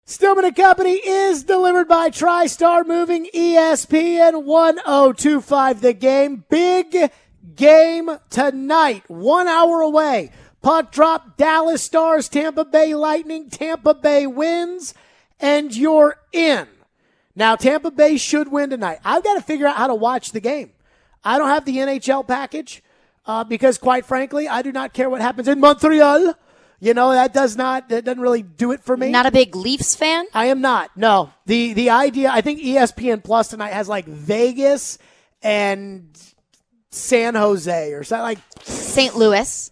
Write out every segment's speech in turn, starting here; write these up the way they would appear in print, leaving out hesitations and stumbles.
Stillman and Company is delivered by TriStar Moving, ESPN 1025 The Game. Big game tonight, 1 hour away. Puck drop, Dallas Stars, Tampa Bay Lightning. Tampa Bay wins, and you're in. Now, Tampa Bay should win tonight. I've got to figure out how to watch the game. I don't have the NHL package because, quite frankly, I do not care what happens in Montreal. You know, that doesn't really do it for me. Not a big Leafs fan? I am not. No. The idea, I think ESPN Plus tonight has like Vegas and San Jose or something like St. Louis.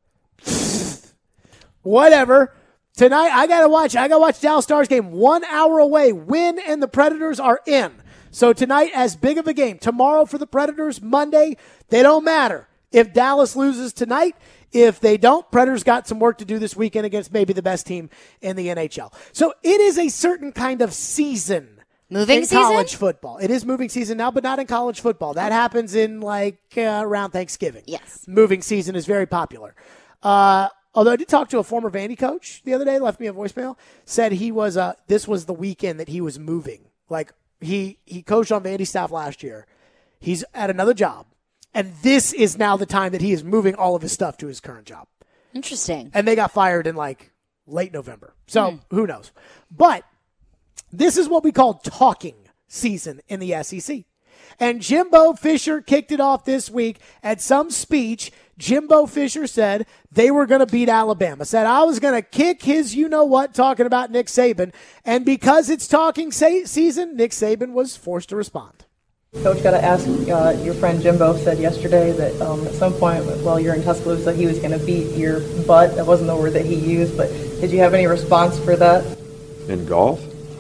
Whatever. Tonight I gotta watch Dallas Stars game 1 hour away. Win and the Predators are in. So tonight, as big of a game. Tomorrow for the Predators, Monday, they don't matter. If Dallas loses tonight, if they don't, Predators got some work to do this weekend against maybe the best team in the NHL. So it is a certain kind of season in college football. It is moving season now, but not in college football. That happens in around Thanksgiving. Yes. Moving season is very popular. Although I did talk to a former Vandy coach the other day, left me a voicemail, said he was this was the weekend that he was moving. Like he coached on Vandy staff last year. He's at another job. And this is now the time that he is moving all of his stuff to his current job. Interesting. And they got fired in late November. So who knows? But this is what we call talking season in the SEC. And Jimbo Fisher kicked it off this week at some speech. Jimbo Fisher said they were going to beat Alabama. Said I was going to kick his you-know-what talking about Nick Saban. And because it's talking season, Nick Saban was forced to respond. Coach, got to ask, your friend Jimbo said yesterday that at some point while you're in Tuscaloosa, he was going to beat your butt. That wasn't the word that he used, but did you have any response for that? In golf?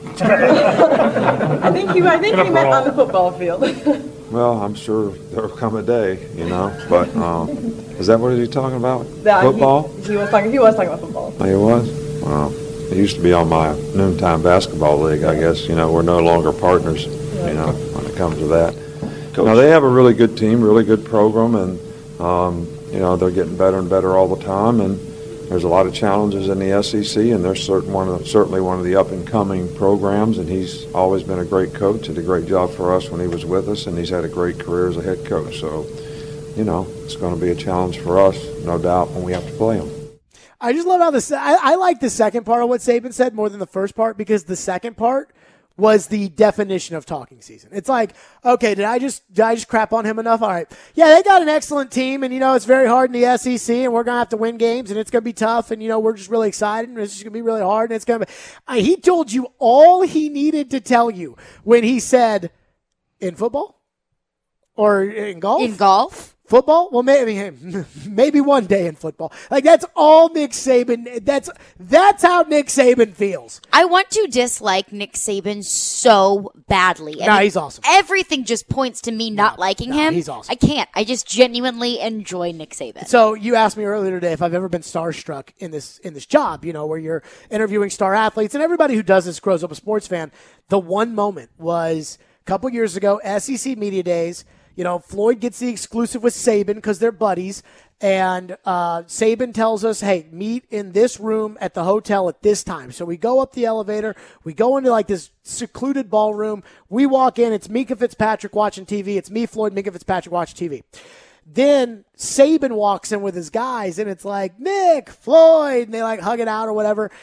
I think he meant on the football field. Well, I'm sure there'll come a day, but is that what he's talking about? Football? He was talking about football. Oh, he was? Well, he used to be on my noontime basketball league, I guess. We're no longer partners, when it comes to that. No, they have a really good team, really good program, and, they're getting better and better all the time, and there's a lot of challenges in the SEC, and they're certainly one of the up-and-coming programs, and he's always been a great coach, did a great job for us when he was with us, and he's had a great career as a head coach. So, it's going to be a challenge for us, no doubt, when we have to play him. I just love how I like the second part of what Saban said more than the first part, because the second part was the definition of talking season. It's like, okay, did I just crap on him enough? All right. Yeah, they got an excellent team, and, it's very hard in the SEC, and we're going to have to win games, and it's going to be tough, and, we're just really excited, and it's just going to be really hard, and it's going to be he told you all he needed to tell you when he said, in football? Or in golf? In golf? Football? Well, maybe one day in football. That's all Nick Saban. That's how Nick Saban feels. I want to dislike Nick Saban so badly. He's awesome. Everything just points to me not liking him. He's awesome. I can't. I just genuinely enjoy Nick Saban. So you asked me earlier today if I've ever been starstruck in this job, where you're interviewing star athletes, and everybody who does this grows up a sports fan. The one moment was a couple years ago, SEC Media Days. Floyd gets the exclusive with Saban because they're buddies, and Saban tells us, hey, meet in this room at the hotel at this time. So we go up the elevator. We go into this secluded ballroom. We walk in. It's Minkah Fitzpatrick watching TV. It's me, Floyd, Minkah Fitzpatrick watching TV. Then Saban walks in with his guys, and it's like, Nick, Floyd, and they hug it out or whatever.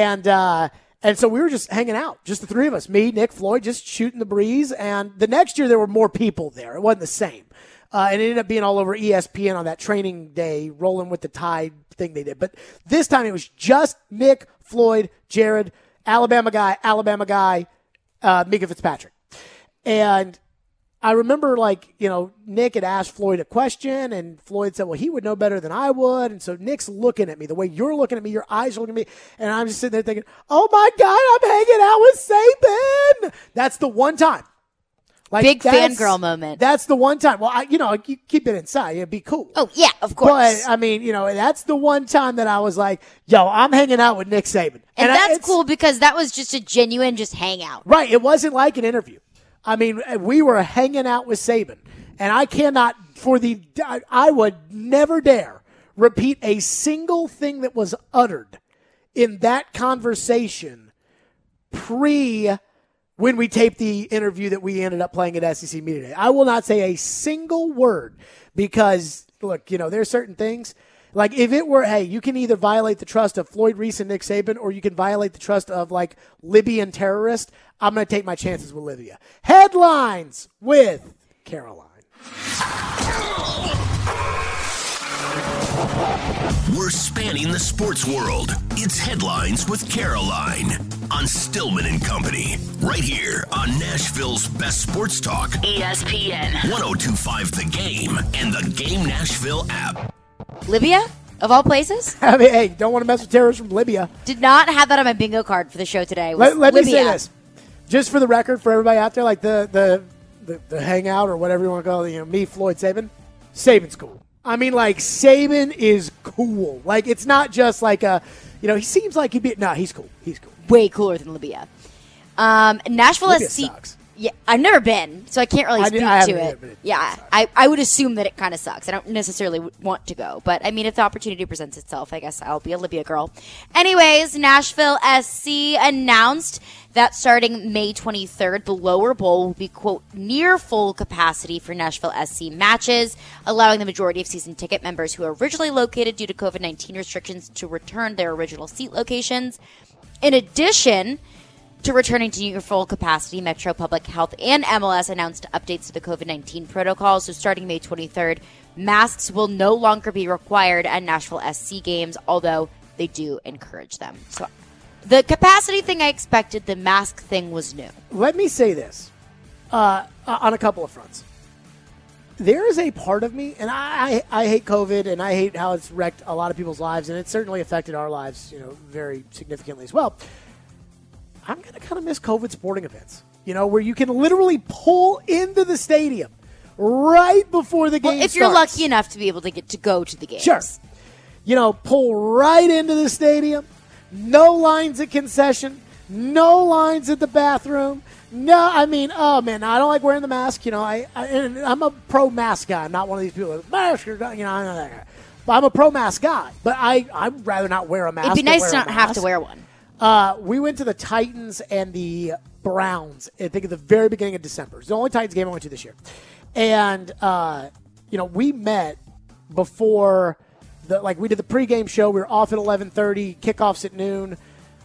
And so we were just hanging out, just the three of us, me, Nick, Floyd, just shooting the breeze. And the next year there were more people there. It wasn't the same. And it ended up being all over ESPN on that training day, rolling with the Tide thing they did. But this time it was just Nick, Floyd, Jared, Alabama guy, Minkah Fitzpatrick. And I remember, Nick had asked Floyd a question, and Floyd said, well, he would know better than I would. And so Nick's looking at me the way you're looking at me, your eyes are looking at me, and I'm just sitting there thinking, oh, my God, I'm hanging out with Saban. That's the one time. Big fangirl moment. That's the one time. Well, you keep it inside. It'd be cool. Oh, yeah, of course. But, that's the one time that I was like, yo, I'm hanging out with Nick Saban. And that's cool because that was just a genuine just hangout. Right. It wasn't like an interview. We were hanging out with Saban, and I would never dare repeat a single thing that was uttered in that conversation when we taped the interview that we ended up playing at SEC Media Day. I will not say a single word because, look, there's certain things. Like, if it were, hey, you can either violate the trust of Floyd Reese and Nick Saban or you can violate the trust of, like, Libyan terrorist, I'm going to take my chances with Libya. Headlines with Caroline. We're spanning the sports world. It's Headlines with Caroline on Stillman and Company, right here on Nashville's best sports talk, ESPN 102.5 The Game and the Game Nashville app. Libya, of all places? I mean, hey, don't want to mess with terrorists from Libya. Did not have that on my bingo card for the show today. Let me say this. Just for the record, for everybody out there, like the hangout or whatever you want to call it, me, Floyd, Saban. Saban's cool. I mean, like, Saban is cool. Like, it's not just like he seems like he'd be, no, he's cool. He's cool. Way cooler than Libya. Nashville Libya SC. sucks. Yeah, I've never been, so I can't really speak to it. Either, yeah, I would assume that it kind of sucks. I don't necessarily want to go, but I mean, if the opportunity presents itself, I guess I'll be a Libya girl. Anyways, Nashville SC announced that starting May 23rd, the lower bowl will be, quote, near full capacity for Nashville SC matches, allowing the majority of season ticket members who are originally located due to COVID-19 restrictions to return their original seat locations. In addition to returning to near full capacity, Metro Public Health and MLS announced updates to the COVID-19 protocols. So starting May 23rd, masks will no longer be required at Nashville SC games, although they do encourage them. So the capacity thing I expected, the mask thing was new. Let me say this on a couple of fronts. There is a part of me, and I hate COVID, and I hate how it's wrecked a lot of people's lives, and it certainly affected our lives, very significantly as well. I'm going to kind of miss COVID sporting events, where you can literally pull into the stadium right before the game starts. If you're lucky enough to be able to get to go to the games. Sure. Pull right into the stadium. No lines at concession. No lines at the bathroom. No, I mean, oh, man, I don't like wearing the mask. I'm a pro-mask guy. I'm not one of these people that mask, but I'm a pro-mask guy. But I'd rather not wear a mask. It'd be nice to not have to wear one. We went to the Titans and the Browns, I think, at the very beginning of December. It's the only Titans game I went to this year. And, we met before we did the pregame show. We were off at 11:30, kickoffs at noon.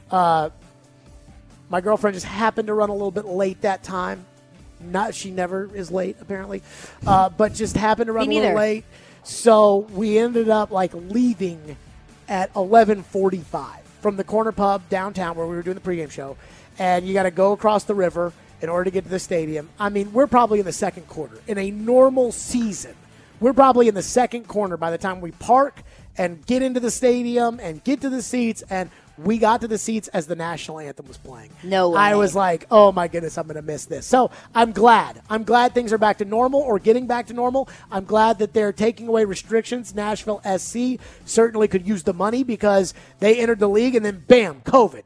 My girlfriend just happened to run a little bit late that time. She never is late, apparently, but just happened to run a little late. So we ended up leaving at 11:45 from the corner pub downtown where we were doing the pregame show, and you got to go across the river in order to get to the stadium. I mean, we're probably in the second quarter. In a normal season, we're probably in the second corner by the time we park and get into the stadium and get to the seats, and we got to the seats as the national anthem was playing. No way. I was like, oh my goodness, I'm going to miss this. So I'm glad. I'm glad things are back to normal or getting back to normal. I'm glad that they're taking away restrictions. Nashville SC certainly could use the money because they entered the league and then bam, COVID.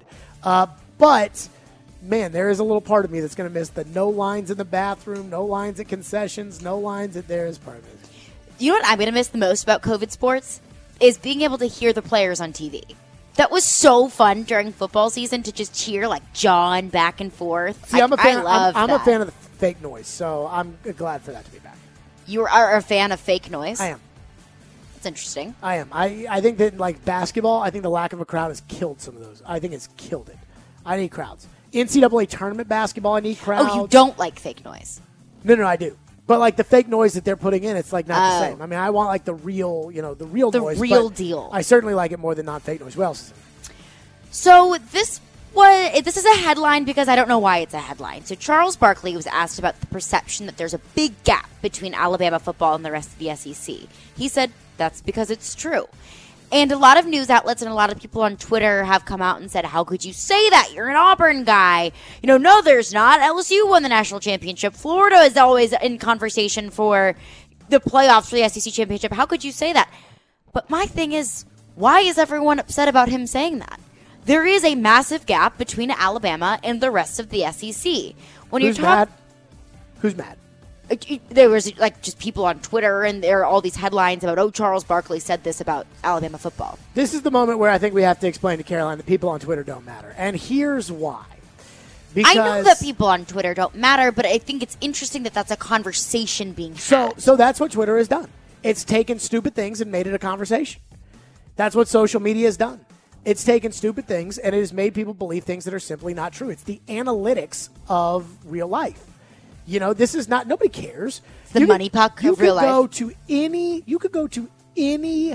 But man, there is a little part of me that's going to miss the no lines in the bathroom, no lines at concessions, no lines at there is part of it. You know what I'm going to miss the most about COVID sports is being able to hear the players on TV. That was so fun during football season to just cheer John back and forth. See, I'm a fan. I'm a that. fan of the fake noise, so I'm glad for that to be back. You are a fan of fake noise? I am. That's interesting. I am. I think that basketball, I think the lack of a crowd has killed some of those. I think it's killed it. I need crowds. NCAA tournament basketball, I need crowds. Oh, you don't like fake noise? No, I do. But the fake noise that they're putting in, it's not the same. I mean, I want the real, the real noise. The real deal. I certainly like it more than non-fake noise. What else is it? So this is a headline because I don't know why it's a headline. So Charles Barkley was asked about the perception that there's a big gap between Alabama football and the rest of the SEC. He said that's because it's true. And a lot of news outlets and a lot of people on Twitter have come out and said, how could you say that? You're an Auburn guy. No, there's not. LSU won the national championship. Florida is always in conversation for the playoffs for the SEC championship. How could you say that? But my thing is, why is everyone upset about him saying that? There is a massive gap between Alabama and the rest of the SEC. Who's mad? Who's mad? There was just people on Twitter, and there are all these headlines about, Charles Barkley said this about Alabama football. This is the moment where I think we have to explain to Caroline that people on Twitter don't matter. And here's why. Because, I know that people on Twitter don't matter, but I think it's interesting that that's a conversation being had. So that's what Twitter has done. It's taken stupid things and made it a conversation. That's what social media has done. It's taken stupid things and it has made people believe things that are simply not true. It's the analytics of real life. This is not, nobody cares. It's the money puck of real life. You could go to any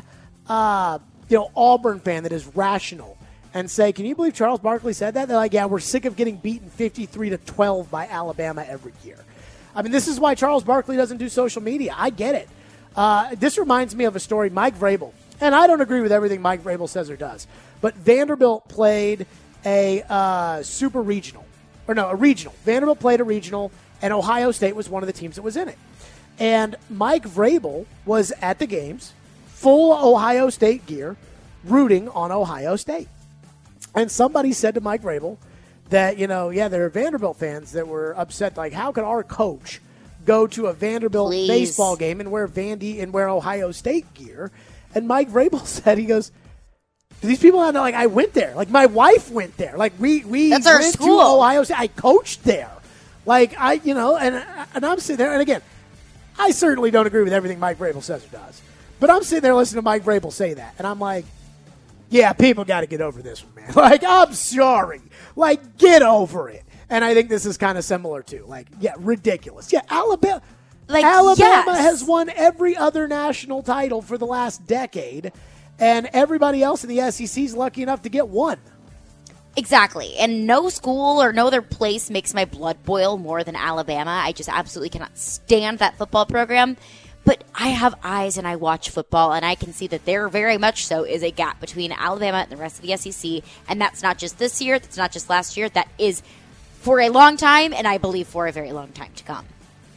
Auburn fan that is rational and say, can you believe Charles Barkley said that? They're like, yeah, we're sick of getting beaten 53-12 by Alabama every year. I mean, this is why Charles Barkley doesn't do social media. I get it. This reminds me of a story, Mike Vrabel. And I don't agree with everything Mike Vrabel says or does. But Vanderbilt played a super regional. A regional. Vanderbilt played a regional, and Ohio State was one of the teams that was in it. And Mike Vrabel was at the games, full Ohio State gear, rooting on Ohio State. And somebody said to Mike Vrabel that, there are Vanderbilt fans that were upset, like, how could our coach go to a Vanderbilt baseball game and wear Vandy and wear Ohio State gear? And Mike Vrabel said, he goes, do these people not know, like, I went there. Like, my wife went there. Like, we That's our went school. to Ohio State. I coached there. Like, and I'm sitting there, and again, I certainly don't agree with everything Mike Vrabel says or does. But I'm sitting there listening to Mike Vrabel say that, and I'm like, yeah, people got to get over this one, man. Like, I'm sorry. Like, get over it. And I think this is kind of similar, too. Like, yeah, ridiculous. Yeah, Alabama has won every other national title for the last decade, and everybody else in the SEC is lucky enough to get one. Exactly. And no school or no other place makes my blood boil more than Alabama. I just absolutely cannot stand that football program. But I have eyes and I watch football, and I can see that there very much so is a gap between Alabama and the rest of the SEC. And that's not just this year. That's not just last year. That is for a long time, and I believe for a very long time to come.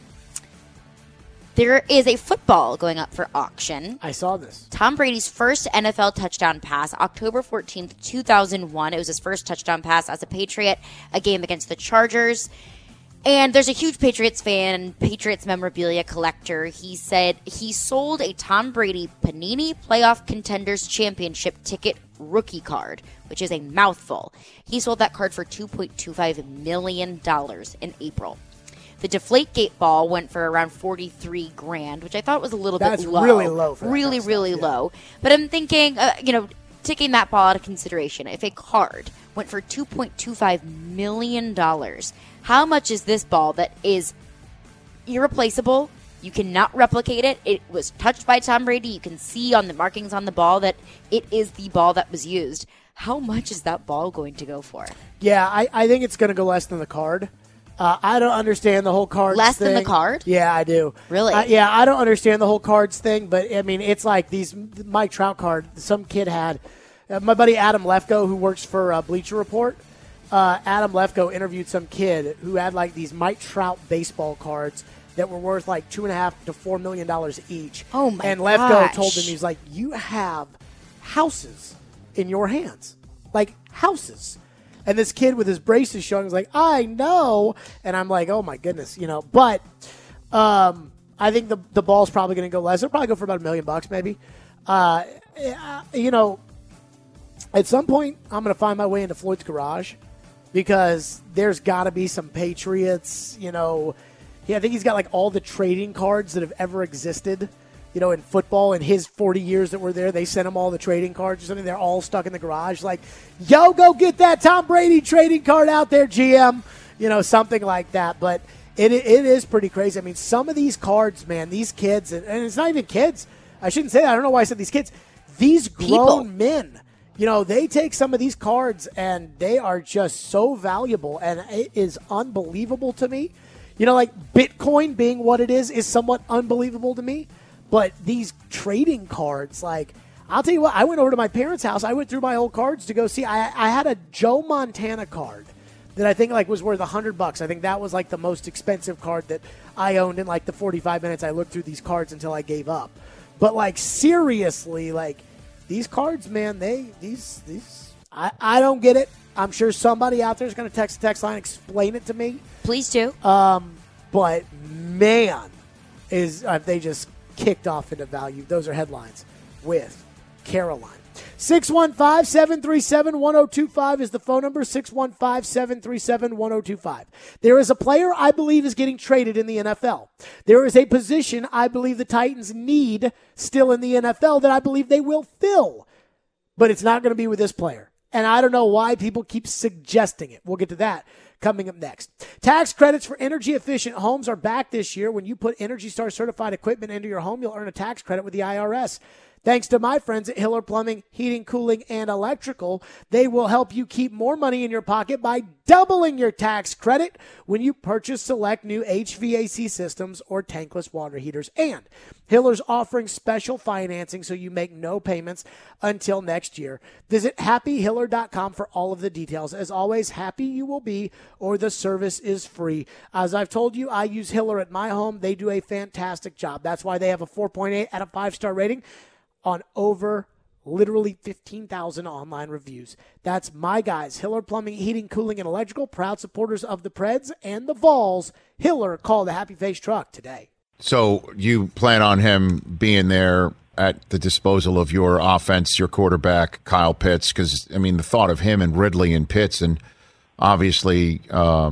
There is a football going up for auction. I saw this. Tom Brady's first NFL touchdown pass, October 14th, 2001. It was his first touchdown pass as a Patriot, a game against the Chargers. And there's a huge Patriots fan, Patriots memorabilia collector. He said he sold a Tom Brady Panini Playoff Contenders Championship ticket rookie card, which is a mouthful. He sold that card for $2.25 million in April. The Deflategate ball went for around $43,000, which I thought was a little bit low. That's really low for that really, kind of really stuff, low. But I'm thinking, taking that ball out of consideration, if a card went for $2.25 million, how much is this ball that is irreplaceable? You cannot replicate it. It was touched by Tom Brady. You can see on the markings on the ball that it is the ball that was used. How much is that ball going to go for? Yeah, I think it's going to go less than the card. I don't understand the whole cards Less thing. than the card? Yeah, I do. Really? Yeah, I don't understand the whole cards thing, but, I mean, it's like these Mike Trout card some kid had. My buddy Adam Lefko, who works for Bleacher Report, Adam Lefko interviewed some kid who had, like, these Mike Trout baseball cards that were worth, like, $2.5 to $4 million each. Oh, my And Lefko gosh. told him, he's like, you have houses in your hands. Like, houses. And this kid with his braces showing was like, I know. And I'm like, oh, my goodness, But I think the ball's probably going to go less. It'll probably go for about $1 million maybe. At some point, I'm going to find my way into Floyd's garage because there's got to be some Patriots, I think he's got like all the trading cards that have ever existed, in football. In his 40 years that were there, they sent him all the trading cards or something. They're all stuck in the garage. Like, yo, go get that Tom Brady trading card out there, GM. Something like that. But it is pretty crazy. I mean, some of these cards, man, these kids, and it's not even kids. I shouldn't say that. I don't know why I said these kids. These grown men, they take some of these cards and they are just so valuable, and it is unbelievable to me. Like Bitcoin being what it is somewhat unbelievable to me. But these trading cards, like, I'll tell you what, I went over to my parents' house. I went through my old cards to go see. I had a Joe Montana card that I think, like, was worth $100. I think that was, like, the most expensive card that I owned in, like, the 45 minutes I looked through these cards until I gave up. But, like, seriously, like, these cards, man, I don't get it. I'm sure somebody out there is going to text the text line, explain it to me. Please do. But, man, they just kicked off into value. Those are headlines with Caroline. 615-737-1025 is the phone number, 615-737-1025. There is a player I believe is getting traded in the NFL. There is a position I believe the Titans need still in the NFL that I believe they will fill. But it's not going to be with this player. And I don't know why people keep suggesting it. We'll get to that coming up next. Tax credits for energy-efficient homes are back this year. When you put Energy Star certified equipment into your home, you'll earn a tax credit with the IRS. Thanks to my friends at Hiller Plumbing, Heating, Cooling, and Electrical, they will help you keep more money in your pocket by doubling your tax credit when you purchase select new HVAC systems or tankless water heaters. And Hiller's offering special financing so you make no payments until next year. Visit happyhiller.com for all of the details. As always, happy you will be or the service is free. As I've told you, I use Hiller at my home. They do a fantastic job. That's why they have a 4.8 out of 5-star rating on over literally 15,000 online reviews. That's my guys, Hiller Plumbing, Heating, Cooling, and Electrical, proud supporters of the Preds and the Vols. Hiller, call the Happy Face truck today. So you plan on him being there at the disposal of your offense, your quarterback, Kyle Pitts? Because, I mean, the thought of him and Ridley and Pitts and obviously,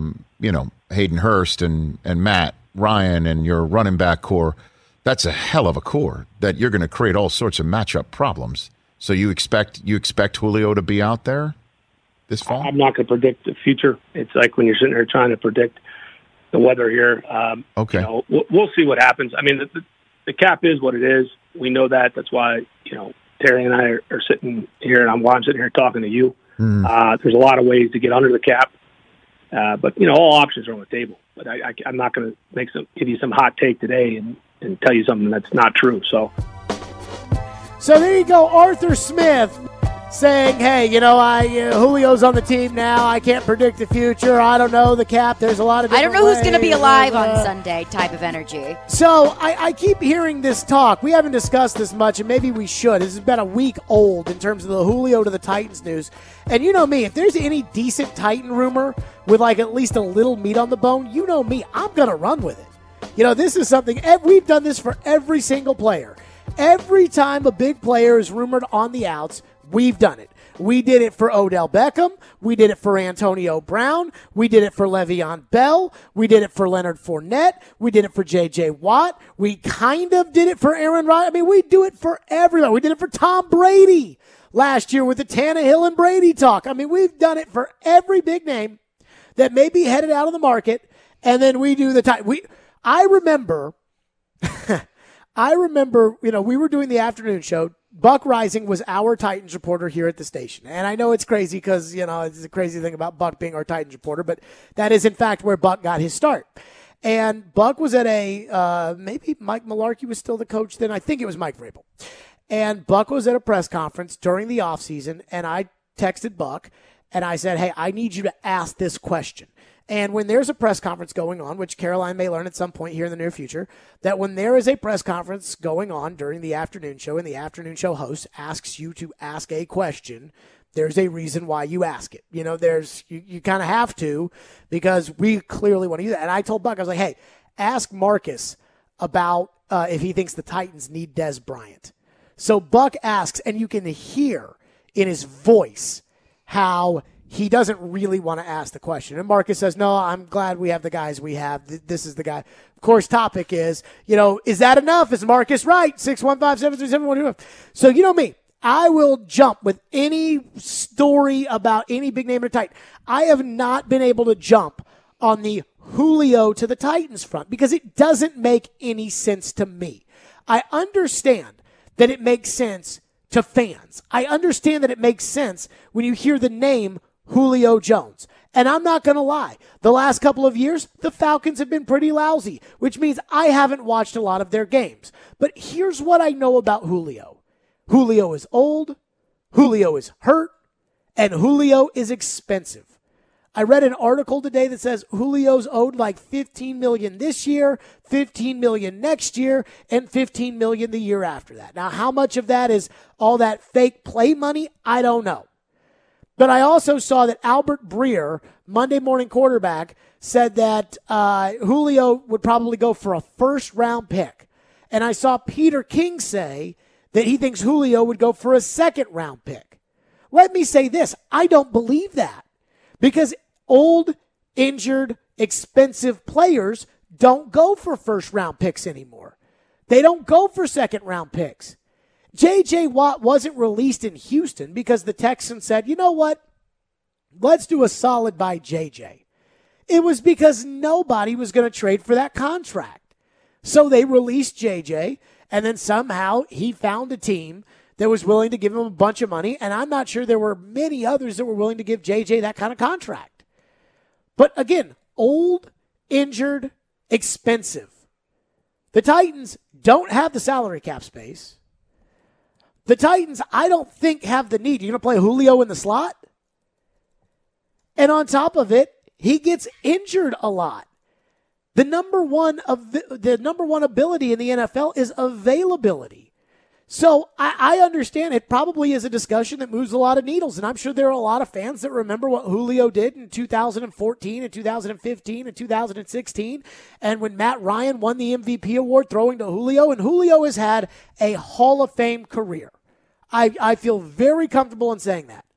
Hayden Hurst and Matt Ryan and your running back core, that's a hell of a core that you're going to create all sorts of matchup problems. So you expect Julio to be out there this fall? I'm not going to predict the future. It's like when you're sitting there trying to predict the weather here. Okay. We'll see what happens. I mean, the cap is what it is. We know that. That's why, Terry and I are sitting here, and I'm sitting here talking to you. There's a lot of ways to get under the cap. But, all options are on the table. But I'm not going to give you some hot take today and tell you something that's not true. So there you go. Arthur Smith saying, hey, Julio's on the team now. I can't predict the future. I don't know the cap. There's a lot of different I don't know who's going to be ways. alive on Sunday type of energy. So I keep hearing this talk. We haven't discussed this much, and maybe we should. This is about a week old in terms of the Julio to the Titans news. And you know me, if there's any decent Titan rumor with at least a little meat on the bone, you know me, I'm going to run with it. This is something, we've done this for every single player. Every time a big player is rumored on the outs, we've done it. We did it for Odell Beckham. We did it for Antonio Brown. We did it for Le'Veon Bell. We did it for Leonard Fournette. We did it for J.J. Watt. We kind of did it for Aaron Rodgers. I mean, we do it for everyone. We did it for Tom Brady last year with the Tannehill and Brady talk. I mean, we've done it for every big name that may be headed out of the market, and then we do the I remember, we were doing the afternoon show. Buck Rising was our Titans reporter here at the station. And I know it's crazy because, it's a crazy thing about Buck being our Titans reporter, but that is, in fact, where Buck got his start. And Buck was at maybe Mike Mularkey was still the coach then. I think it was Mike Vrabel. And Buck was at a press conference during the offseason, and I texted Buck, and I said, hey, I need you to ask this question. And when there's a press conference going on, which Caroline may learn at some point here in the near future, that when there is a press conference going on during the afternoon show and the afternoon show host asks you to ask a question, there's a reason why you ask it. You kind of have to, because we clearly want to do that. And I told Buck, I was like, hey, ask Marcus about if he thinks the Titans need Dez Bryant. So Buck asks, and you can hear in his voice how he doesn't really want to ask the question. And Marcus says, no, I'm glad we have the guys we have. This is the guy. Of course, topic is, is that enough? Is Marcus right? 615-737-1025. So you know me. I will jump with any story about any big name in the Titan. I have not been able to jump on the Julio to the Titans front because it doesn't make any sense to me. I understand that it makes sense to fans. I understand that it makes sense when you hear the name Julio Jones. And I'm not going to lie. The last couple of years, the Falcons have been pretty lousy, which means I haven't watched a lot of their games. But here's what I know about Julio. Julio is old, Julio is hurt, and Julio is expensive. I read an article today that says Julio's owed like $15 million this year, $15 million next year, and $15 million the year after that. Now, how much of that is all that fake play money? I don't know. But I also saw that Albert Breer, Monday Morning Quarterback, said that Julio would probably go for a first-round pick. And I saw Peter King say that he thinks Julio would go for a second-round pick. Let me say this. I don't believe that because old, injured, expensive players don't go for first-round picks anymore. They don't go for second-round picks. J.J. Watt wasn't released in Houston because the Texans said, you know what? Let's do a solid by J.J. It was because nobody was going to trade for that contract. So they released J.J., and then somehow he found a team that was willing to give him a bunch of money, and I'm not sure there were many others that were willing to give J.J. that kind of contract. But again, old, injured, expensive. The Titans don't have the salary cap space. The Titans, I don't think, have the need. You're going to play Julio in the slot? And on top of it, he gets injured a lot. The number one ability in the NFL is availability. So I understand it probably is a discussion that moves a lot of needles, and I'm sure there are a lot of fans that remember what Julio did in 2014 and 2015 and 2016, and when Matt Ryan won the MVP award throwing to Julio, and Julio has had a Hall of Fame career. I feel very comfortable in saying that.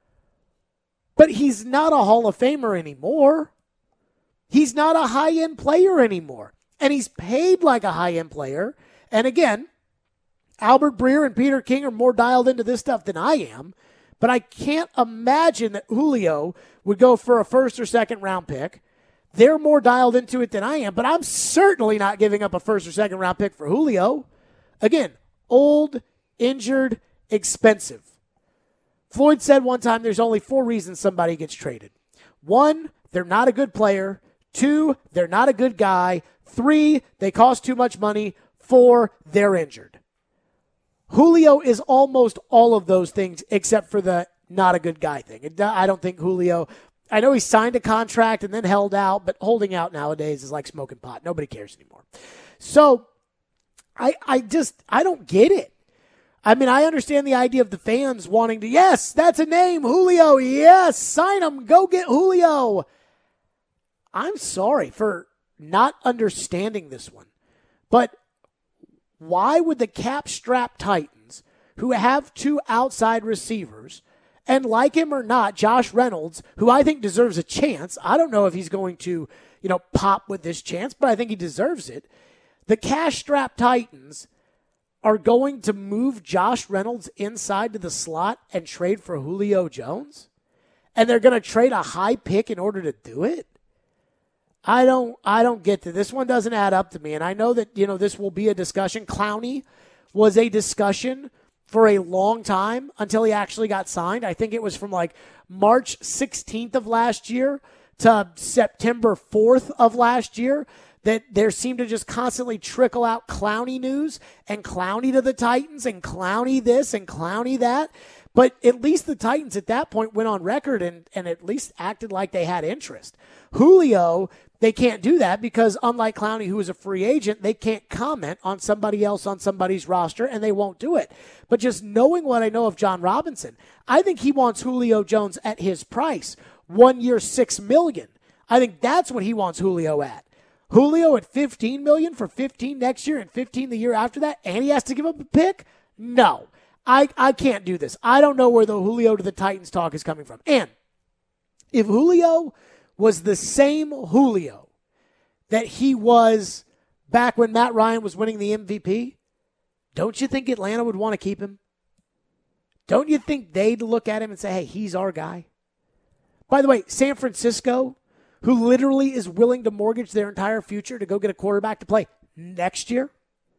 But he's not a Hall of Famer anymore. He's not a high-end player anymore. And he's paid like a high-end player. And again, Albert Breer and Peter King are more dialed into this stuff than I am. But I can't imagine that Julio would go for a first or second round pick. They're more dialed into it than I am. But I'm certainly not giving up a first or second round pick for Julio. Again, old, injured, expensive. Floyd said one time there's only 4 reasons somebody gets traded. 1, they're not a good player. 2, they're not a good guy. 3, they cost too much money. 4, they're injured. Julio is almost all of those things except for the not a good guy thing. I don't think Julio, I know he signed a contract and then held out, but holding out nowadays is like smoking pot. Nobody cares anymore. So I don't get it. I mean, I understand the idea of the fans wanting to, yes, that's a name, Julio, yes, sign him, go get Julio. I'm sorry for not understanding this one, but why would the cap-strapped Titans, who have 2 outside receivers, and like him or not, Josh Reynolds, who I think deserves a chance, I don't know if he's going to, pop with this chance, but I think he deserves it. The cash-strapped Titans are going to move Josh Reynolds inside to the slot and trade for Julio Jones? And they're going to trade a high pick in order to do it? I don't get that. This one doesn't add up to me. And I know that, this will be a discussion. Clowney was a discussion for a long time until he actually got signed. I think it was from like March 16th of last year to September 4th of last year that there seemed to just constantly trickle out Clowney news and Clowney to the Titans and Clowney this and Clowney that. But at least the Titans at that point went on record and at least acted like they had interest. Julio, they can't do that because unlike Clowney, who is a free agent, they can't comment on somebody else on somebody's roster, and they won't do it. But just knowing what I know of John Robinson, I think he wants Julio Jones at his price, 1 year, $6 million. I think that's what he wants Julio at. Julio at $15 million for 15 next year and 15 the year after that, and he has to give up a pick? No. I can't do this. I don't know where the Julio to the Titans talk is coming from. And if Julio was the same Julio that he was back when Matt Ryan was winning the MVP, don't you think Atlanta would want to keep him? Don't you think they'd look at him and say, hey, he's our guy? By the way, San Francisco, who literally is willing to mortgage their entire future to go get a quarterback to play next year.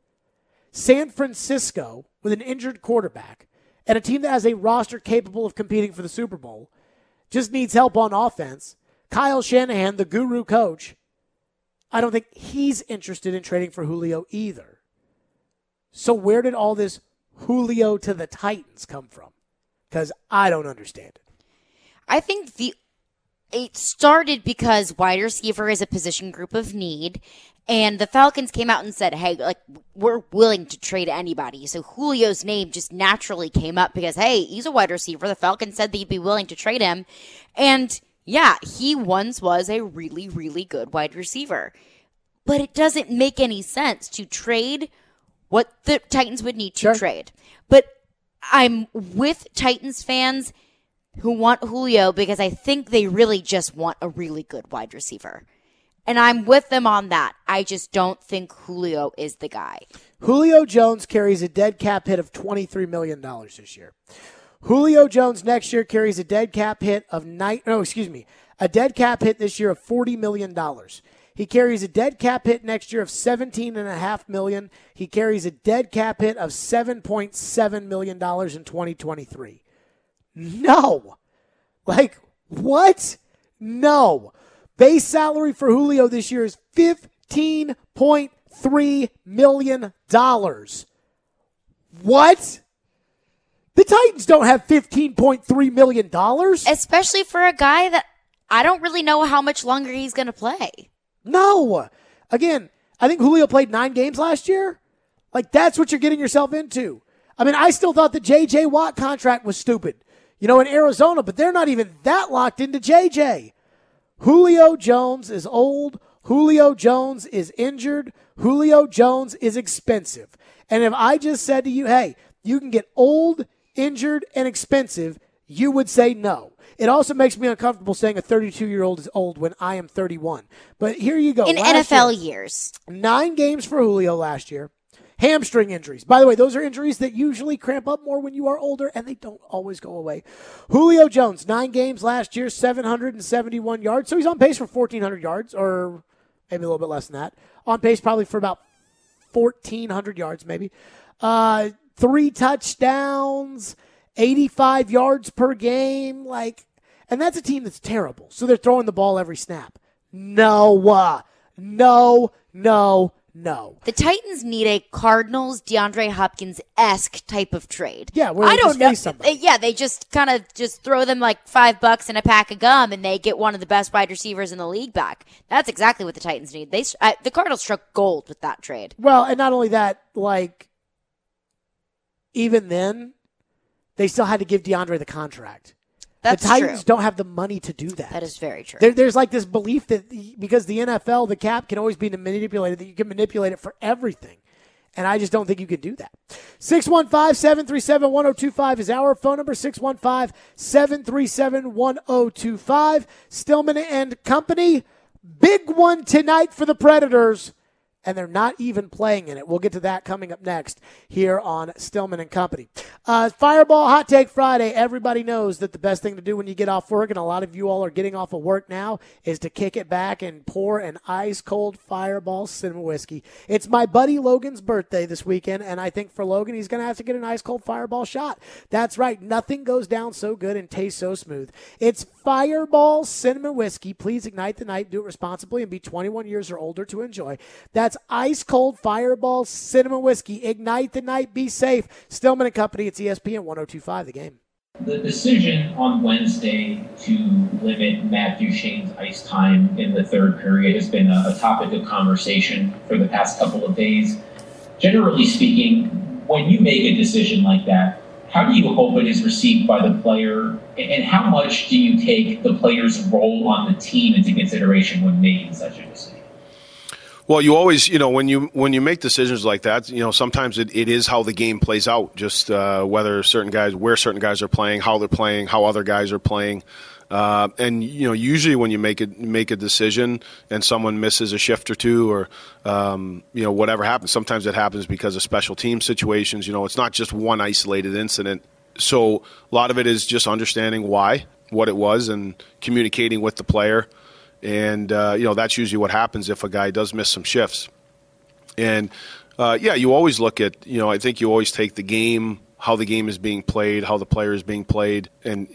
San Francisco, with an injured quarterback and a team that has a roster capable of competing for the Super Bowl, just needs help on offense. Kyle Shanahan, the guru coach, I don't think he's interested in trading for Julio either. So where did all this Julio to the Titans come from? Because I don't understand it. I think it started because wide receiver is a position group of need, and the Falcons came out and said, hey, we're willing to trade anybody. So Julio's name just naturally came up because, hey, he's a wide receiver. The Falcons said they'd be willing to trade him. And, yeah, he once was a really, really good wide receiver. But it doesn't make any sense to trade what the Titans would need to trade. But I'm with Titans fans who want Julio because I think they really just want a really good wide receiver. And I'm with them on that. I just don't think Julio is the guy. Julio Jones carries a dead cap hit of $23 million this year. Julio Jones next year carries a dead cap hit of a dead cap hit this year of $40 million. He carries a dead cap hit next year of $17.5 million. He carries a dead cap hit of $7.7 million in 2023. No. Like, what? No. Base salary for Julio this year is $15.3 million. What? The Titans don't have $15.3 million. Especially for a guy that I don't really know how much longer he's going to play. No. Again, I think Julio played 9 games last year. Like, that's what you're getting yourself into. I mean, I still thought the J.J. Watt contract was stupid, in Arizona, but they're not even that locked into J.J. Julio Jones is old. Julio Jones is injured. Julio Jones is expensive. And if I just said to you, hey, you can get old, injured, and expensive, you would say no. It also makes me uncomfortable saying a 32-year-old is old when I am 31. But here you go. In NFL years. 9 games for Julio last year. Hamstring injuries. By the way, those are injuries that usually cramp up more when you are older, and they don't always go away. Julio Jones, 9 games last year, 771 yards. So he's on pace for 1,400 yards, or maybe a little bit less than that. On pace probably for about 1,400 yards, maybe. 3 touchdowns, 85 yards per game. And that's a team that's terrible. So they're throwing the ball every snap. No. The Titans need a Cardinals, DeAndre Hopkins-esque type of trade. Yeah, where they just face somebody. They just kind of just throw them like $5 and a pack of gum, and they get one of the best wide receivers in the league back. That's exactly what the Titans need. The Cardinals struck gold with that trade. Well, and not only that, even then, they still had to give DeAndre the contract. That's the Titans true. don't have the money to do that. That is very true. There's this belief that because the NFL, the cap can always be manipulated, that you can manipulate it for everything. And I just don't think you can do that. 615-737-1025 is our phone number, 615-737-1025. Stillman and Company, big one tonight for the Predators. And they're not even playing in it. We'll get to that coming up next here on Stillman and Company. Fireball Hot Take Friday. Everybody knows that the best thing to do when you get off work, and a lot of you all are getting off of work now, is to kick it back and pour an ice-cold Fireball Cinnamon Whiskey. It's my buddy Logan's birthday this weekend, and I think for Logan, he's going to have to get an ice-cold Fireball shot. That's right. Nothing goes down so good and tastes so smooth. It's Fireball Cinnamon Whiskey. Please ignite the night, do it responsibly, and be 21 years or older to enjoy. That's ice-cold Fireball Cinnamon Whiskey. Ignite the night. Be safe. Stillman and Company. It's ESPN 102.5 The Game. The decision on Wednesday to limit Matt Duchene's ice time in the third period has been a topic of conversation for the past couple of days. Generally speaking, when you make a decision like that, how do you hope it is received by the player, and how much do you take the player's role on the team into consideration when making such a decision? Well, you always, when you make decisions like that, sometimes it is how the game plays out. Just where certain guys are playing, how they're playing, how other guys are playing, and usually when you make a decision and someone misses a shift or two, or whatever happens. Sometimes it happens because of special team situations. It's not just one isolated incident. So a lot of it is just understanding what it was, and communicating with the player. And, that's usually what happens if a guy does miss some shifts. And, you always look at, I think you always take the game, how the game is being played, how the player is being played, and,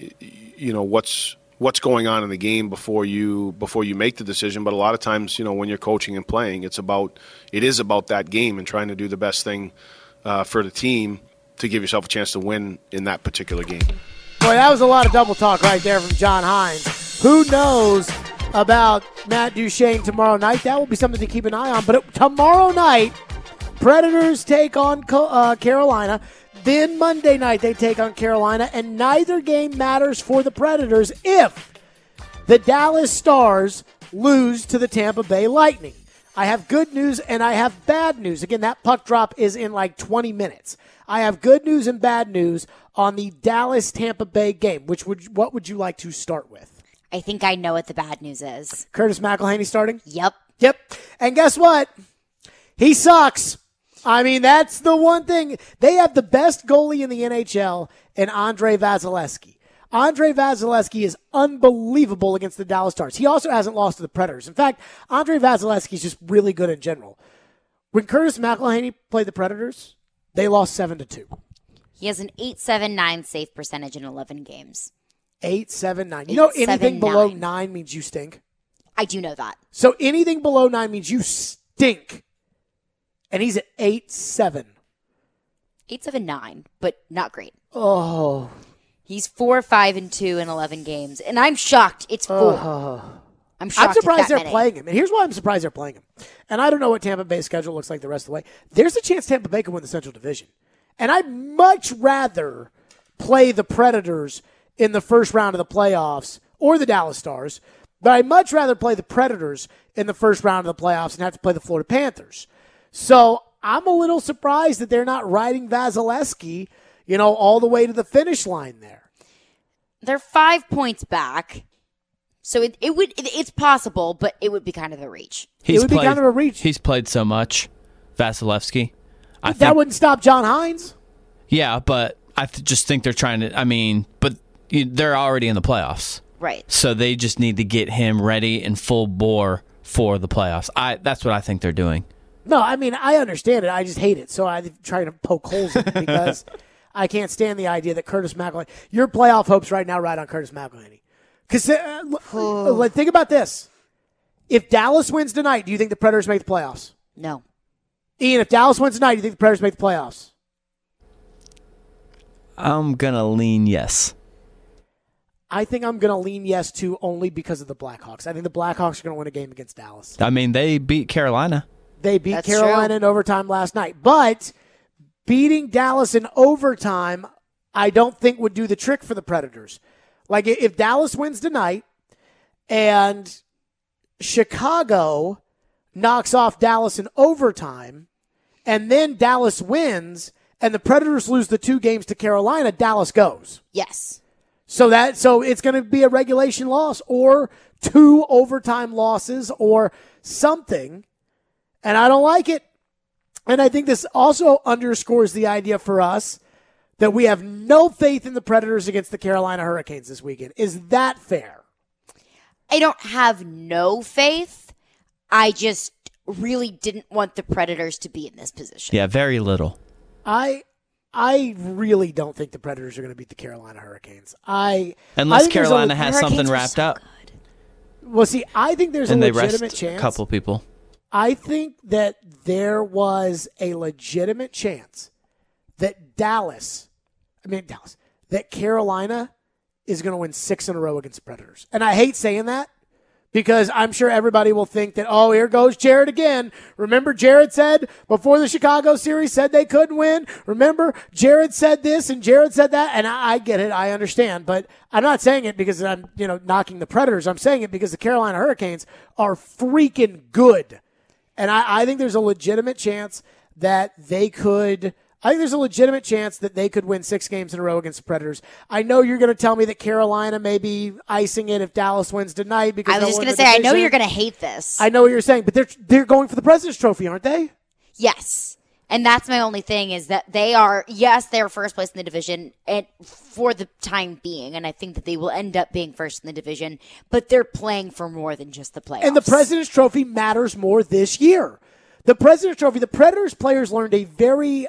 what's going on in the game before you make the decision. But a lot of times, when you're coaching and playing, it is about that game and trying to do the best thing for the team to give yourself a chance to win in that particular game. Boy, that was a lot of double talk right there from John Hines. Who knows about Matt Duchene tomorrow night? That will be something to keep an eye on. But tomorrow night, Predators take on Carolina. Then Monday night, they take on Carolina. And neither game matters for the Predators if the Dallas Stars lose to the Tampa Bay Lightning. I have good news and I have bad news. Again, that puck drop is in like 20 minutes. I have good news and bad news on the Dallas-Tampa Bay game. What would you like to start with? I think I know what the bad news is. Curtis McElhinney starting? Yep. And guess what? He sucks. I mean, that's the one thing. They have the best goalie in the NHL in Andrei Vasilevskiy. Andrei Vasilevskiy is unbelievable against the Dallas Stars. He also hasn't lost to the Predators. In fact, Andrei Vasilevskiy is just really good in general. When Curtis McElhinney played the Predators, they lost 7-2. He has an .879 save percentage in 11 games. 8.79. You know, anything below 9 means you stink. I do know that. So anything below 9 means you stink. And he's at 8.7. 8.79, but not great. Oh. He's 4-5-2 in 11 games, and I'm shocked. It's 4. I'm shocked. I'm surprised they're many. playing him. And here's why I'm surprised they're playing him. And I don't know what Tampa Bay's schedule looks like the rest of the way. There's a chance Tampa Bay can win the Central Division. And I'd much rather play the Predators in the first round of the playoffs or the Dallas Stars, but I'd much rather play the Predators in the first round of the playoffs and have to play the Florida Panthers. So I'm a little surprised that they're not riding Vasilevskiy, all the way to the finish line there. They're 5 points back. So it's possible, but it would be kind of a reach. It would be kind of a reach. He's played so much, Vasilevskiy. That wouldn't stop John Hines. Yeah, but I just think they're trying to, but they're already in the playoffs. Right. So they just need to get him ready in full bore for the playoffs. That's what I think they're doing. No, I understand it. I just hate it. So I'm trying to poke holes in it because I can't stand the idea that Curtis McElhinney, your playoff hopes right now ride on Curtis McElhinney. Because think about this. If Dallas wins tonight, do you think the Predators make the playoffs? No. Ian, if Dallas wins tonight, do you think the Predators make the playoffs? I'm going to lean yes. I think I'm going to lean yes, too, only because of the Blackhawks. I think the Blackhawks are going to win a game against Dallas. They beat Carolina. They beat Carolina in overtime last night. But beating Dallas in overtime, I don't think would do the trick for the Predators. Like, if Dallas wins tonight and Chicago knocks off Dallas in overtime, and then Dallas wins, and the Predators lose the 2 games to Carolina, Dallas goes. Yes. So it's going to be a regulation loss or 2 overtime losses or something, and I don't like it. And I think this also underscores the idea for us that we have no faith in the Predators against the Carolina Hurricanes this weekend. Is that fair? I don't have no faith. I just really didn't want the Predators to be in this position. Yeah, very little. I really don't think the Predators are going to beat the Carolina Hurricanes. Unless Carolina has something wrapped up. Well, see, I think there's a legitimate chance. A couple people. I think that there was a legitimate chance that that Carolina is going to win 6 in a row against the Predators. And I hate saying that because I'm sure everybody will think that, oh, here goes Jared again. Remember Jared said before the Chicago series said they couldn't win? Remember Jared said this and Jared said that? And I get it. I understand. But I'm not saying it because I'm, knocking the Predators. I'm saying it because the Carolina Hurricanes are freaking good. And I think there's a legitimate chance that they could win 6 games in a row against the Predators. I know you're going to tell me that Carolina may be icing it if Dallas wins tonight. Because I was just going to say, I know you're going to hate this. I know what you're saying, but they're going for the President's Trophy, aren't they? Yes. And that's my only thing is that they're first place in the division and for the time being. And I think that they will end up being first in the division, but they're playing for more than just the playoffs. And the President's Trophy matters more this year. The President's Trophy, the Predators players learned a very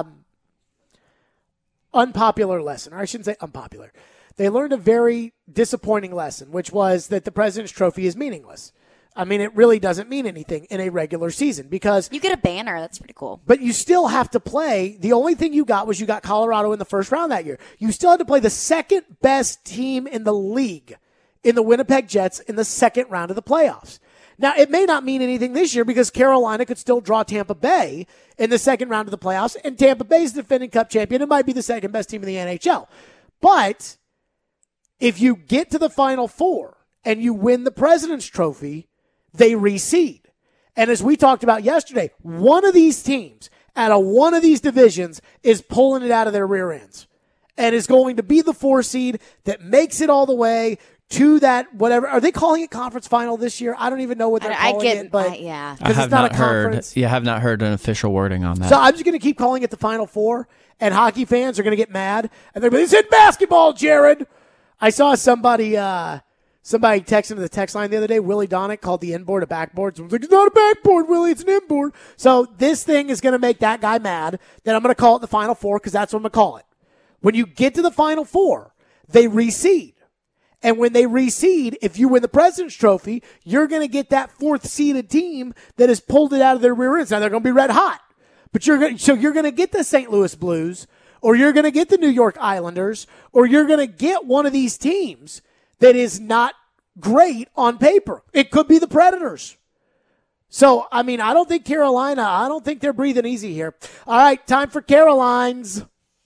unpopular lesson, or I shouldn't say unpopular. They learned a very disappointing lesson, which was that the President's Trophy is meaningless. It really doesn't mean anything in a regular season because you get a banner. That's pretty cool. But you still have to play. The only thing you got was you got Colorado in the first round that year. You still had to play the second best team in the league in the Winnipeg Jets in the second round of the playoffs. Now, it may not mean anything this year because Carolina could still draw Tampa Bay in the second round of the playoffs, and Tampa Bay's the defending Cup champion. It might be the second best team in the NHL. But if you get to the Final Four and you win the President's Trophy, they reseed. And as we talked about yesterday, one of these teams out of one of these divisions is pulling it out of their rear ends and is going to be the 4 seed that makes it all the way to that whatever. Are they calling it conference final this year? I don't even know what they're calling it, but yeah. I have it's not not a heard. conference. You have not heard an official wording on that. So I'm just going to keep calling it the Final Four, and hockey fans are going to get mad. And they're going to say, it's in basketball, Jared. I saw somebody texted to the text line the other day. Willie Donick called the inboard a backboard. Someone's like, it's not a backboard, Willie. It's an inboard. So this thing is going to make that guy mad. Then I'm going to call it the Final Four because that's what I'm going to call it. When you get to the Final Four, they reseed. And when they reseed, if you win the President's Trophy, you're going to get that 4th seeded team that has pulled it out of their rear ends. Now they're going to be red hot. But you're going to get the St. Louis Blues, or you're going to get the New York Islanders, or you're going to get one of these teams that is not great on paper. It could be the Predators. So, I mean, I don't think they're breathing easy here. All right, time for Caroline's.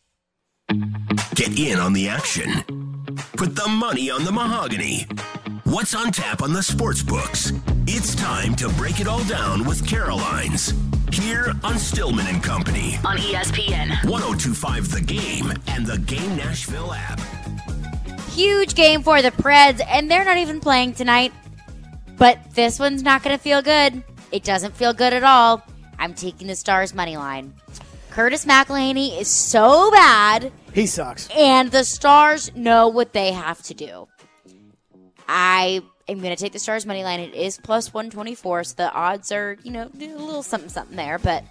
Get in on the action. Put the money on the mahogany. What's on tap on the sports books? It's time to break it all down with Caroline's. Here on Stillman and Company. On ESPN. 102.5 The Game and the Game Nashville app. Huge game for the Preds, and they're not even playing tonight. But this one's not going to feel good. It doesn't feel good at all. I'm taking the Stars money line. Curtis McElhinney is so bad. He sucks. And the Stars know what they have to do. I am going to take the Stars money line. It is plus 124, so the odds are, a little something there. But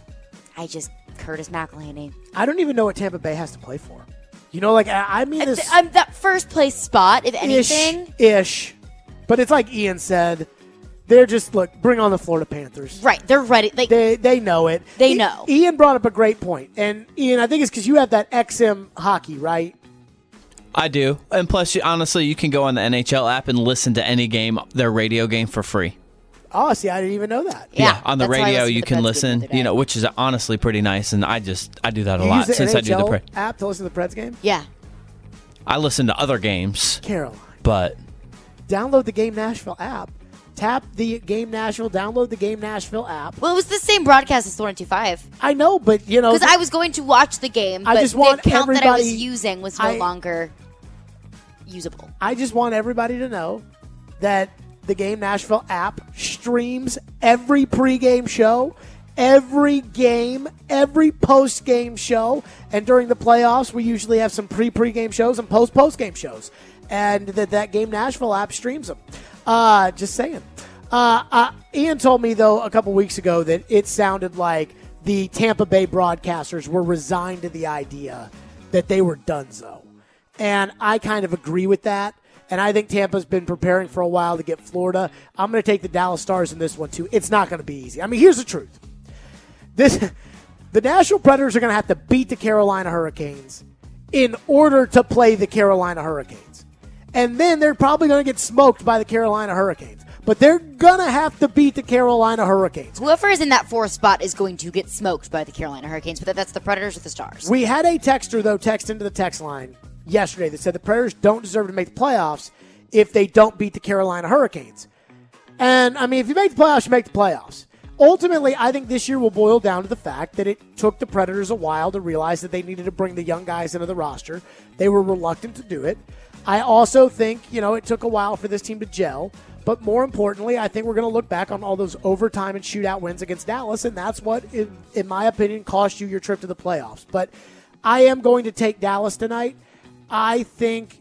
Curtis McElhinney. I don't even know what Tampa Bay has to play for. I mean this. That first place spot, if anything. Ish. But it's like Ian said. They're just, bring on the Florida Panthers. Right. They're ready. They know it. They know. Ian brought up a great point. And, Ian, I think it's because you have that XM hockey, right? I do. And plus, honestly, you can go on the NHL app and listen to any game, their radio game, for free. Oh, see, I didn't even know that. Yeah, on the radio you can listen, which is honestly pretty nice. And I do that a lot since I do the app to listen to the Preds game? Yeah. I listen to other games. Caroline. But download the Game Nashville app. Tap the Game Nashville, download the Game Nashville app. Well, it was the same broadcast as 102.5. I know, but because I was going to watch the game, but the account that I was using was no longer usable. I just want everybody to know that the Game Nashville app streams every pregame show, every game, every postgame show, and during the playoffs, we usually have some pregame shows and postgame shows, and that Game Nashville app streams them. Just saying. Ian told me, though, a couple weeks ago that it sounded like the Tampa Bay broadcasters were resigned to the idea that they were donezo. And I kind of agree with that. And I think Tampa's been preparing for a while to get Florida. I'm going to take the Dallas Stars in this one, too. It's not going to be easy. I mean, here's the truth. The Nashville Predators are going to have to beat the Carolina Hurricanes in order to play the Carolina Hurricanes. And then they're probably going to get smoked by the Carolina Hurricanes. But they're going to have to beat the Carolina Hurricanes. Whoever is in that 4th spot is going to get smoked by the Carolina Hurricanes, but that's the Predators or the Stars. We had a texter, though, text into the text line yesterday that said the Predators don't deserve to make the playoffs if they don't beat the Carolina Hurricanes. And, I mean, if you make the playoffs, you make the playoffs. Ultimately, I think this year will boil down to the fact that it took the Predators a while to realize that they needed to bring the young guys into the roster. They were reluctant to do it. I also think, it took a while for this team to gel. But more importantly, I think we're going to look back on all those overtime and shootout wins against Dallas, and that's what, in my opinion, cost you your trip to the playoffs. But I am going to take Dallas tonight. I think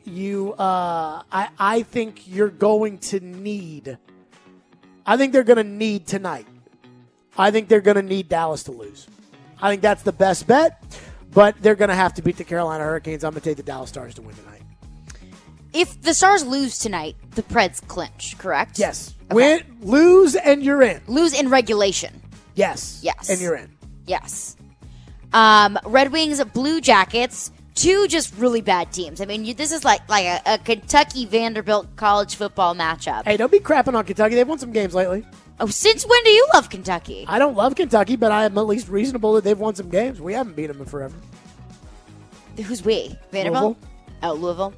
I think you're going to need. I think they're going to need tonight. I think they're going to need Dallas to lose. I think that's the best bet, but they're going to have to beat the Carolina Hurricanes. I'm going to take the Dallas Stars to win tonight. If the Stars lose tonight, the Preds clinch, correct? Yes. Okay. Lose and you're in. Lose in regulation. Yes. Yes. And you're in. Yes. Red Wings, Blue Jackets, two just really bad teams. I mean, this is like a Kentucky-Vanderbilt college football matchup. Hey, don't be crapping on Kentucky. They've won some games lately. Oh, since when do you love Kentucky? I don't love Kentucky, but I am at least reasonable that they've won some games. We haven't beat them in forever. Who's we? Vanderbilt? Louisville.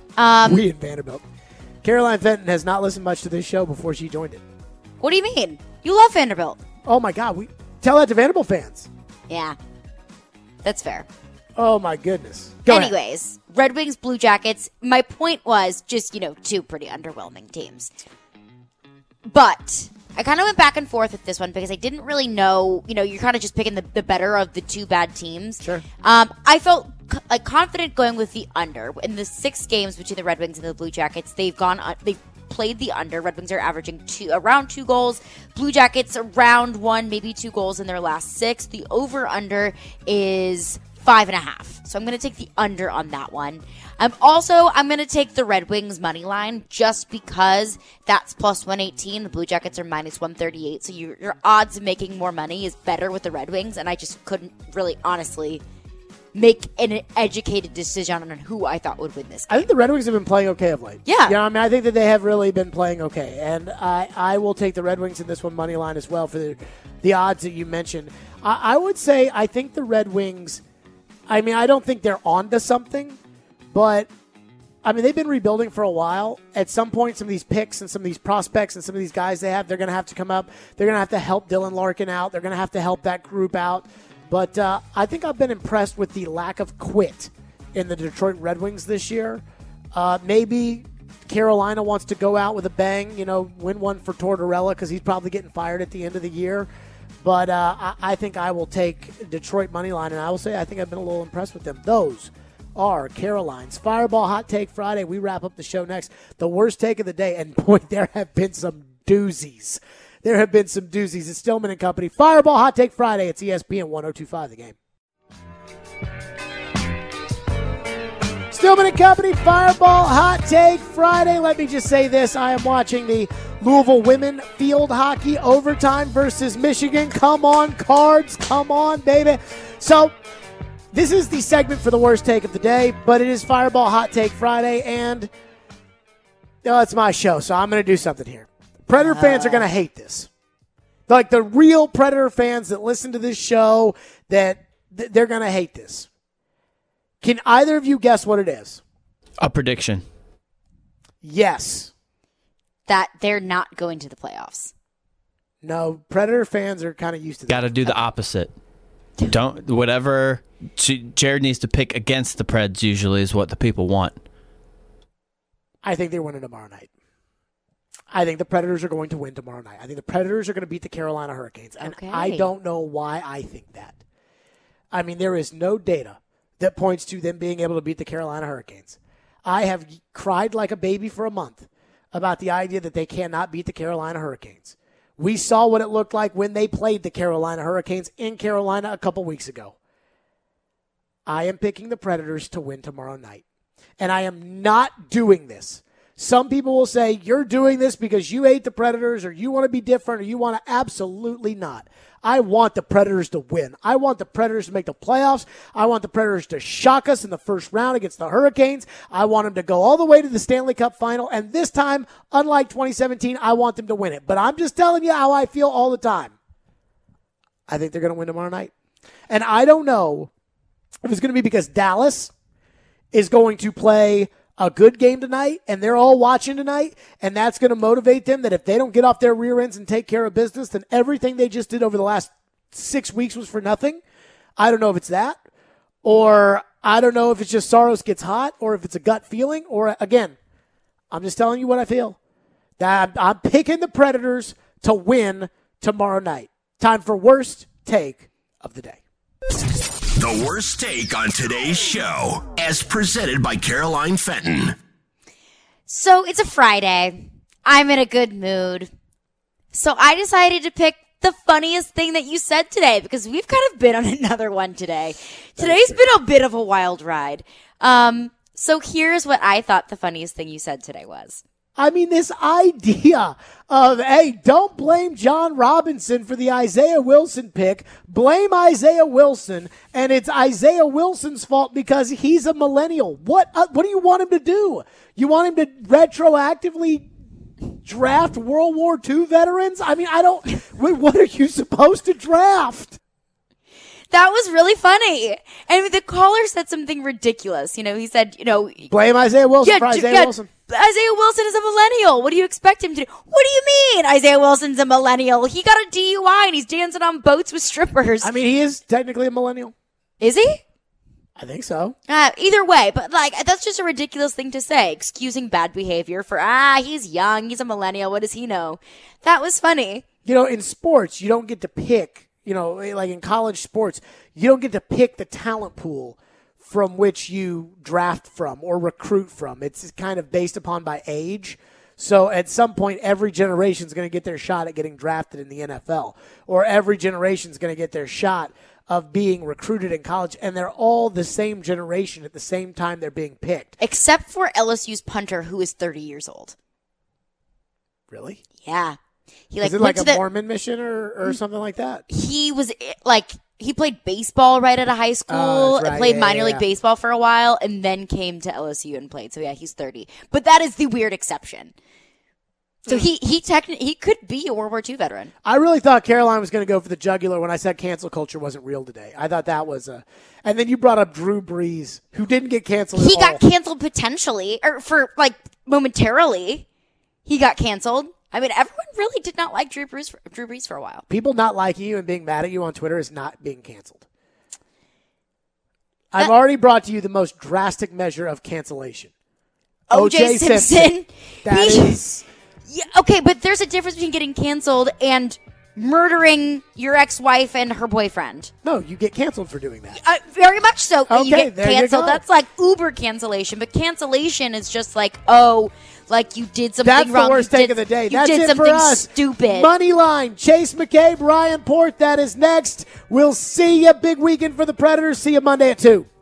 We in Vanderbilt. Caroline Fenton has not listened much to this show before she joined it. What do you mean? You love Vanderbilt. Oh, my God. Tell that to Vanderbilt fans. Yeah. That's fair. Oh, my goodness. Go ahead. Anyways, Red Wings, Blue Jackets. My point was just, two pretty underwhelming teams. But I kind of went back and forth with this one because I didn't really know, you're kind of just picking the better of the two bad teams. Sure. I felt confident going with the under. In the 6 games between the Red Wings and the Blue Jackets, they've played the under. Red Wings are averaging around 2 goals. Blue Jackets around 1, maybe 2 goals in their last 6. The over-under is 5.5. So I'm going to take the under on that one. I'm going to take the Red Wings money line just because that's plus 118. The Blue Jackets are minus 138. So your odds of making more money is better with the Red Wings. And I just couldn't really honestly make an educated decision on who I thought would win this game. I think the Red Wings have been playing okay of late. Yeah. I think that they have really been playing okay. And I will take the Red Wings in this one money line as well for the odds that you mentioned. I would say I think the Red Wings, I don't think they're on to something, but they've been rebuilding for a while. At some point, some of these picks and some of these prospects and some of these guys they have, they're going to have to come up. They're going to have to help Dylan Larkin out. They're going to have to help that group out. But I think I've been impressed with the lack of quit in the Detroit Red Wings this year. Maybe Carolina wants to go out with a bang, win one for Tortorella because he's probably getting fired at the end of the year. But I think I will take Detroit money line, and I will say I think I've been a little impressed with them. Those are Caroline's Fireball Hot Take Friday. We wrap up the show next. The worst take of the day, and boy, there have been some doozies. There have been some doozies. It's Stillman and Company. Fireball Hot Take Friday. It's ESPN 102.5 The Game. Stillman and Company, Fireball Hot Take Friday. Let me just say this. I am watching the Louisville women field hockey overtime versus Michigan. Come on, Cards. Come on, baby. So this is the segment for the worst take of the day, but it is Fireball Hot Take Friday, and it's my show, so I'm going to do something here. Predator fans are going to hate this. Like the real Predator fans that listen to this show, that they're going to hate this. Can either of you guess what it is? A prediction. Yes. That they're not going to the playoffs. No, Predator fans are kind of used to that. Got to do the opposite. Jared needs to pick against the Preds usually is what the people want. I think they're winning tomorrow night. I think the Predators are going to win tomorrow night. I think the Predators are going to beat the Carolina Hurricanes. And I don't know why I think that. There is no data that points to them being able to beat the Carolina Hurricanes. I have cried like a baby for a month about the idea that they cannot beat the Carolina Hurricanes. We saw what it looked like when they played the Carolina Hurricanes in Carolina a couple weeks ago. I am picking the Predators to win tomorrow night. And I am not doing this. Some people will say, you're doing this because you hate the Predators or you want to be different or you want to. Absolutely not. I want the Predators to win. I want the Predators to make the playoffs. I want the Predators to shock us in the first round against the Hurricanes. I want them to go all the way to the Stanley Cup final. And this time, unlike 2017, I want them to win it. But I'm just telling you how I feel all the time. I think they're going to win tomorrow night. And I don't know if it's going to be because Dallas is going to play a good game tonight, and they're all watching tonight, and that's going to motivate them that if they don't get off their rear ends and take care of business, then everything they just did over the last 6 weeks was for nothing. I don't know if it's that, or I don't know if it's just Saros gets hot, or if it's a gut feeling, or again, I'm just telling you what I feel. That I'm picking the Predators to win tomorrow night. Time for worst take of the day. The worst take on today's show, as presented by Caroline Fenton. So it's a Friday. I'm in a good mood. So I decided to pick the funniest thing that you said today because we've kind of been on another one today. Today's been a bit of a wild ride. So here's what I thought the funniest thing you said today was. This idea of, hey, don't blame John Robinson for the Isaiah Wilson pick. Blame Isaiah Wilson, and it's Isaiah Wilson's fault because he's a millennial. What do you want him to do? You want him to retroactively draft World War II veterans? What are you supposed to draft? That was really funny. And the caller said something ridiculous. He said, blame Isaiah Wilson for Isaiah Wilson. Isaiah Wilson is a millennial. What do you expect him to do? What do you mean Isaiah Wilson's a millennial? He got a DUI and he's dancing on boats with strippers. I mean, he is technically a millennial. Is he? I think so. Either way, but that's just a ridiculous thing to say. Excusing bad behavior for, he's young, he's a millennial, what does he know? That was funny. In sports, you don't get to pick, like in college sports, you don't get to pick the talent pool from which you draft from or recruit from. It's kind of based upon by age. So at some point, every generation is going to get their shot at getting drafted in the NFL, or every generation is going to get their shot of being recruited in college, and they're all the same generation at the same time they're being picked. Except for LSU's punter, who is 30 years old. Really? Yeah. Is it like a Mormon mission or something like that? He was he played baseball right out of high school, right. played minor league baseball for a while, and then came to LSU and played. So yeah, he's 30. But that is the weird exception. So he could be a World War II veteran. I really thought Caroline was going to go for the jugular when I said cancel culture wasn't real today. I thought that was and then you brought up Drew Brees, who didn't get canceled He at got all. canceled potentially, or for momentarily. He got canceled. I mean, everyone really did not like Drew Brees for a while. People not liking you and being mad at you on Twitter is not being canceled. I've already brought to you the most drastic measure of cancellation. O.J. Simpson. That is... Yeah, okay, but there's a difference between getting canceled and murdering your ex-wife and her boyfriend. No, you get canceled for doing that. Very much so. Okay, you get there canceled. you go. That's like Uber cancellation, but cancellation is just like, you did something That's wrong. the worst take of the day. That's did it something for us. stupid. Moneyline, Chase McCabe, Ryan Port. That is next. We'll see you. Big weekend for the Predators. See you Monday at 2.